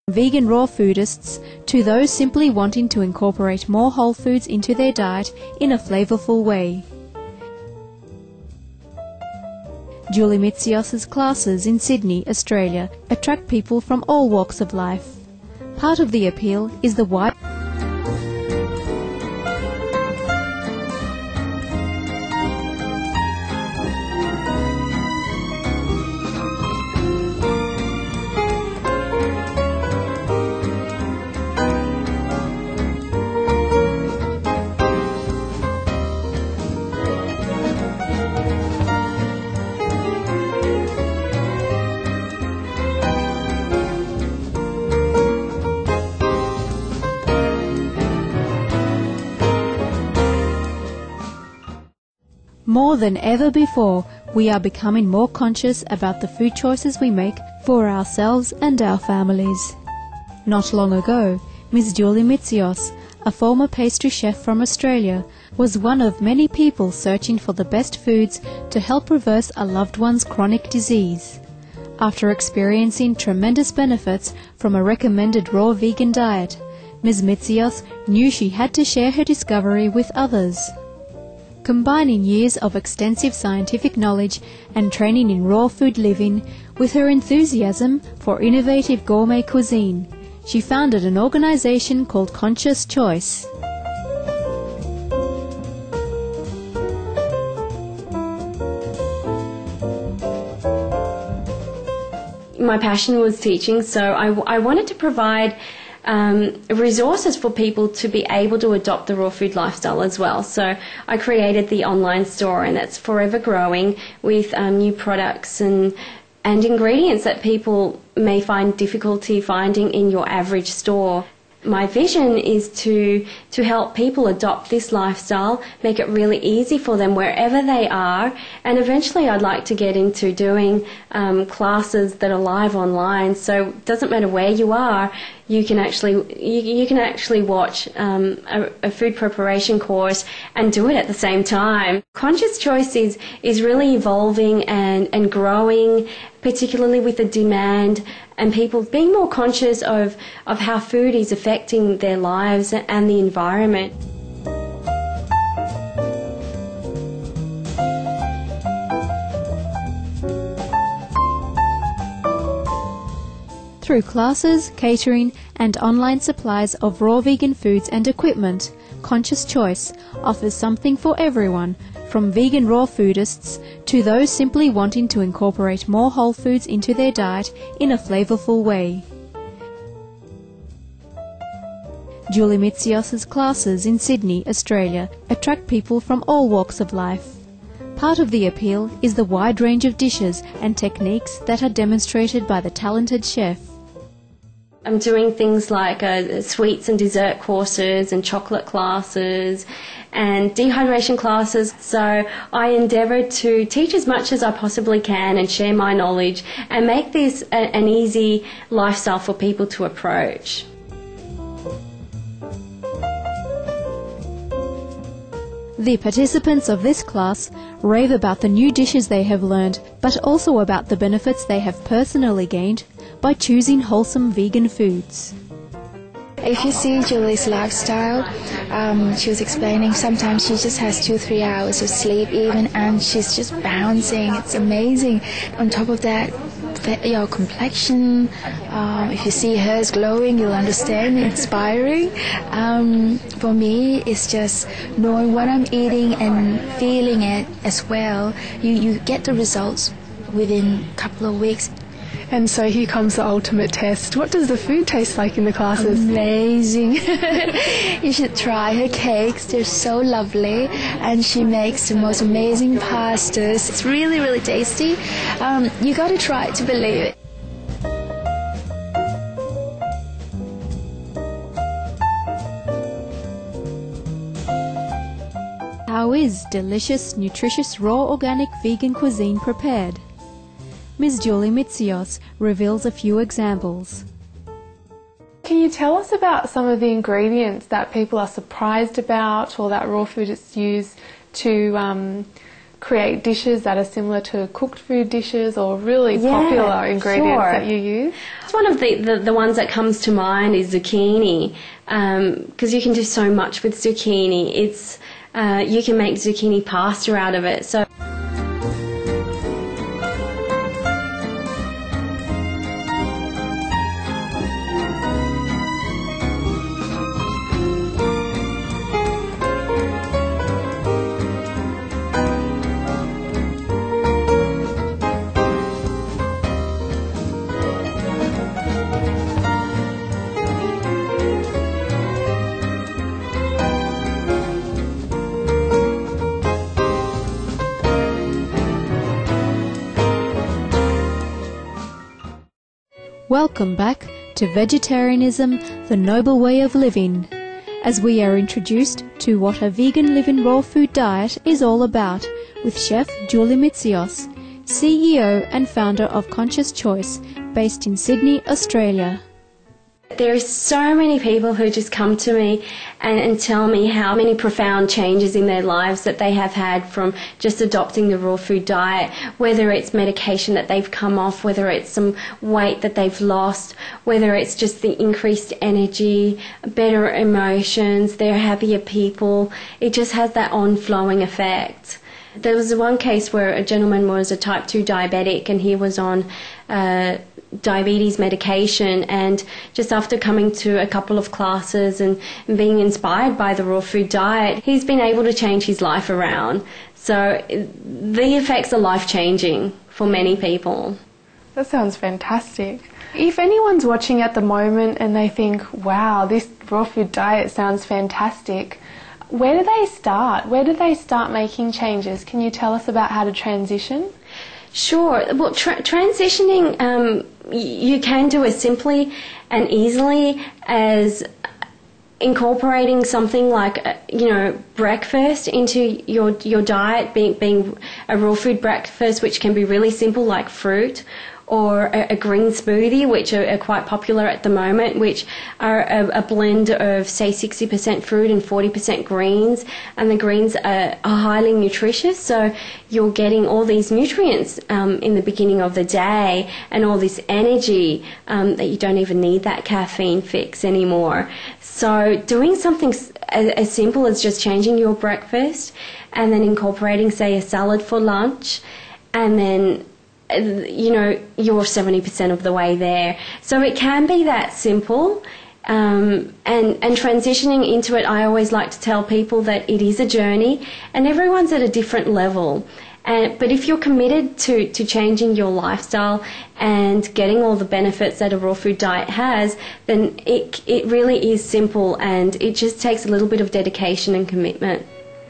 Vegan raw foodists to those simply wanting to incorporate more whole foods into their diet in a flavourful way. Julie Mitzios's classes in Sydney, Australia, attract people from all walks of life. Part of the appeal is the wide More than ever before, we are becoming more conscious about the food choices we make for ourselves and our families. Not long ago, Ms. Julie Mitzios, a former pastry chef from Australia, was one of many people searching for the best foods to help reverse a loved one's chronic disease. After experiencing tremendous benefits from a recommended raw vegan diet, Ms. Mitzios knew she had to share her discovery with others. Combining years of extensive scientific knowledge and training in raw food living with her enthusiasm for innovative gourmet cuisine, she founded an organization called Conscious Choice. My passion was teaching, so I wanted to provide resources for people to be able to adopt the raw food lifestyle as well. So I created the online store, and that's forever growing with new products and ingredients that people may find difficulty finding in your average store. My vision is to help people adopt this lifestyle, make it really easy for them wherever they are, and eventually I'd like to get into doing classes that are live online, so it doesn't matter where you are, you can actually watch a food preparation course and do it at the same time. Conscious Choice is really evolving and growing, particularly with the demand and people being more conscious of how food is affecting their lives and the environment. Through classes, catering, and online supplies of raw vegan foods and equipment, Conscious Choice offers something for everyone, from vegan raw foodists to those simply wanting to incorporate more whole foods into their diet in a flavourful way. Julie Mitzios's classes in Sydney, Australia, attract people from all walks of life. Part of the appeal is the wide range of dishes and techniques that are demonstrated by the talented chef. I'm doing things like sweets and dessert courses and chocolate classes and dehydration classes. So I endeavour to teach as much as I possibly can and share my knowledge and make this an easy lifestyle for people to approach. The participants of this class rave about the new dishes they have learned, but also about the benefits they have personally gained by choosing wholesome vegan foods. If you see Julie's lifestyle, she was explaining sometimes she just has 2-3 hours of sleep even, and she's just bouncing. It's amazing. On top of that, your complexion, if you see hers glowing, you'll understand, inspiring. For me, it's just knowing what I'm eating and feeling it as well. You get the results within a couple of weeks. And so here comes the ultimate test. What does the food taste like in the classes? Amazing. You should try her cakes. They're so lovely. And she makes the most amazing pastas. It's really, really tasty. You got to try it to believe it. How is delicious, nutritious, raw organic vegan cuisine prepared? Ms. Julie Mitzios reveals a few examples. Can you tell us about some of the ingredients that people are surprised about or that raw foodists use to create dishes that are similar to cooked food dishes or really popular ingredients that you use? It's one of the ones that comes to mind is zucchini, because you can do so much with zucchini. It's you can make zucchini pasta out of it. So Welcome back to Vegetarianism, the Noble Way of Living, as we are introduced to what a vegan living raw food diet is all about with Chef Julie Mitzios, CEO and founder of Conscious Choice, based in Sydney, Australia. there are so many people who just come to me and tell me how many profound changes in their lives that they have had from just adopting the raw food diet, whether it's medication that they've come off, whether it's some weight that they've lost, whether it's just the increased energy, better emotions, they're happier people. It just has that on-flowing effect. There was one case where a gentleman was a type 2 diabetic and he was on diabetes medication, and just after coming to a couple of classes and being inspired by the raw food diet, he's been able to change his life around. So the effects are life-changing for many people. That sounds fantastic. If anyone's watching at the moment and they think, wow, this raw food diet sounds fantastic, where do they start? Where do they start making changes? Can you tell us about how to transition? Sure. Well, transitioning, you can do as simply and easily as incorporating something like, breakfast into your diet, being a raw food breakfast, which can be really simple, like fruit, or a green smoothie, which are quite popular at the moment, which are a blend of, say, 60% fruit and 40% greens, and the greens are highly nutritious, so you're getting all these nutrients in the beginning of the day and all this energy that you don't even need that caffeine fix anymore. So doing something as simple as just changing your breakfast and then incorporating, say, a salad for lunch, and then you're 70% of the way there. So it can be that simple. And transitioning into it, I always like to tell people that it is a journey and everyone's at a different level. But if you're committed to changing your lifestyle and getting all the benefits that a raw food diet has, then it really is simple, and it just takes a little bit of dedication and commitment.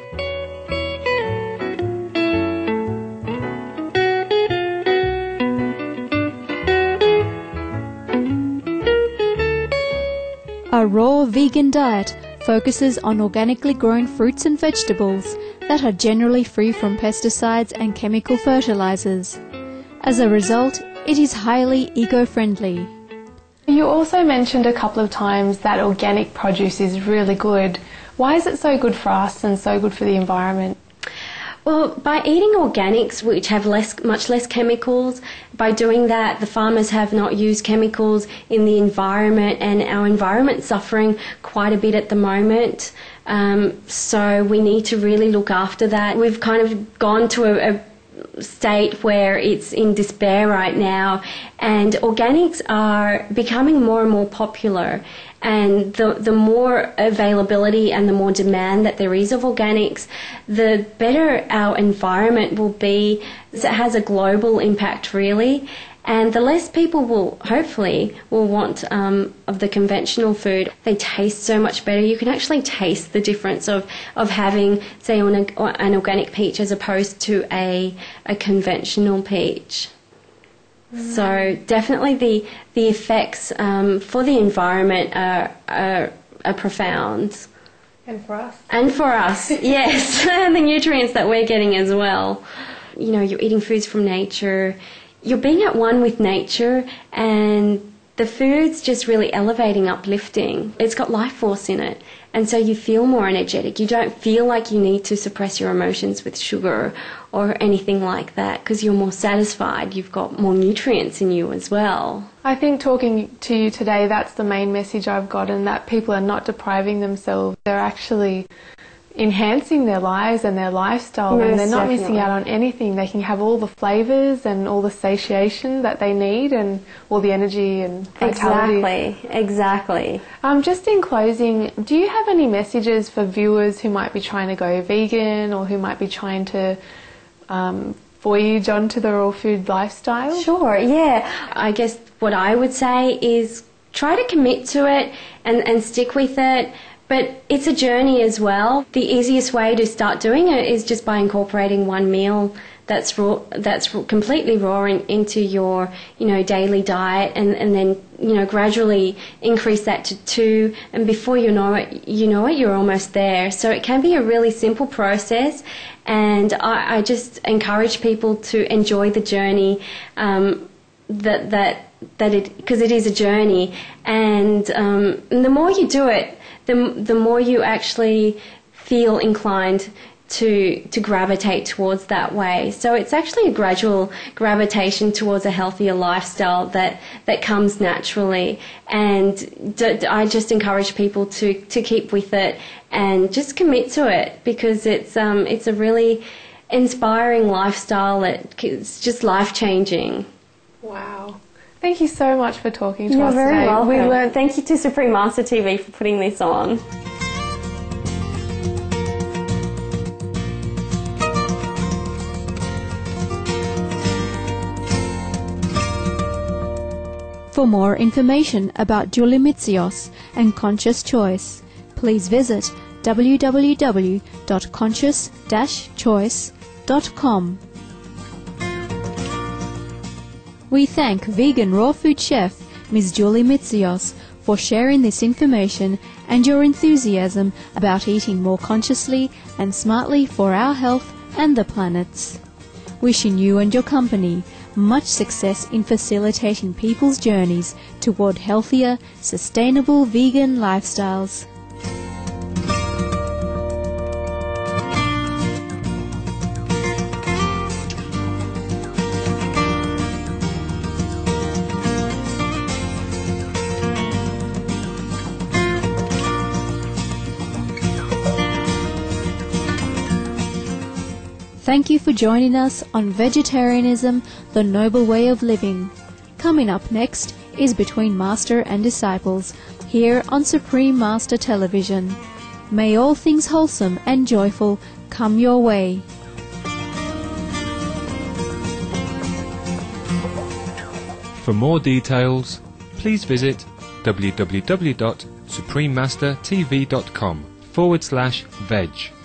A raw vegan diet focuses on organically grown fruits and vegetables that are generally free from pesticides and chemical fertilizers. As a result, it is highly eco-friendly. You also mentioned a couple of times that organic produce is really good. Why is it so good for us and so good for the environment? Well, by eating organics, which have much less chemicals, by doing that, the farmers have not used chemicals in the environment, and our environment's suffering quite a bit at the moment. So we need to really look after that. We've kind of gone to a state where it's in despair right now, and organics are becoming more and more popular, and the more availability and the more demand that there is of organics, the better our environment will be. It has a global impact, really, and the less people will want of the conventional food. They taste so much better. You can actually taste the difference of having, say, an organic peach as opposed to a conventional peach. So definitely the effects for the environment are profound. And for us. And for us, yes. And the nutrients that we're getting as well. You're eating foods from nature. You're being at one with nature, and the food's just really elevating, uplifting. It's got life force in it. And so you feel more energetic. You don't feel like you need to suppress your emotions with sugar or anything like that, because you're more satisfied. You've got more nutrients in you as well. I think talking to you today, that's the main message I've gotten, that people are not depriving themselves. They're actually enhancing their lives and their lifestyle, and they're not missing out on anything. They can have all the flavours and all the satiation that they need and all the energy and vitality. Exactly. Just in closing, do you have any messages for viewers who might be trying to go vegan or who might be trying to voyage onto the raw food lifestyle? Sure, yeah. I guess what I would say is try to commit to it and stick with it. But it's a journey as well. The easiest way to start doing it is just by incorporating one meal that's raw, that's completely raw into your, daily diet, and then, gradually increase that to 2, and before you know it, you're almost there. So it can be a really simple process, and I just encourage people to enjoy the journey, because it is a journey, and the more you do it, the more you actually feel inclined to gravitate towards that way. So it's actually a gradual gravitation towards a healthier lifestyle that comes naturally. And I just encourage people to keep with it and just commit to it, because it's a really inspiring lifestyle. It's just life-changing. Wow. Thank you so much for talking to us today. You're very welcome. Thank you to Supreme Master TV for putting this on. For more information about Julie Mitzios and Conscious Choice, please visit www.conscious-choice.com. We thank vegan raw food chef Ms. Julie Mitzios for sharing this information and your enthusiasm about eating more consciously and smartly for our health and the planet's. Wishing you and your company much success in facilitating people's journeys toward healthier, sustainable vegan lifestyles. Thank you for joining us on Vegetarianism, the Noble Way of Living. Coming up next is Between Master and Disciples, here on Supreme Master Television. May all things wholesome and joyful come your way. For more details, please visit www.suprememastertv.com/veg.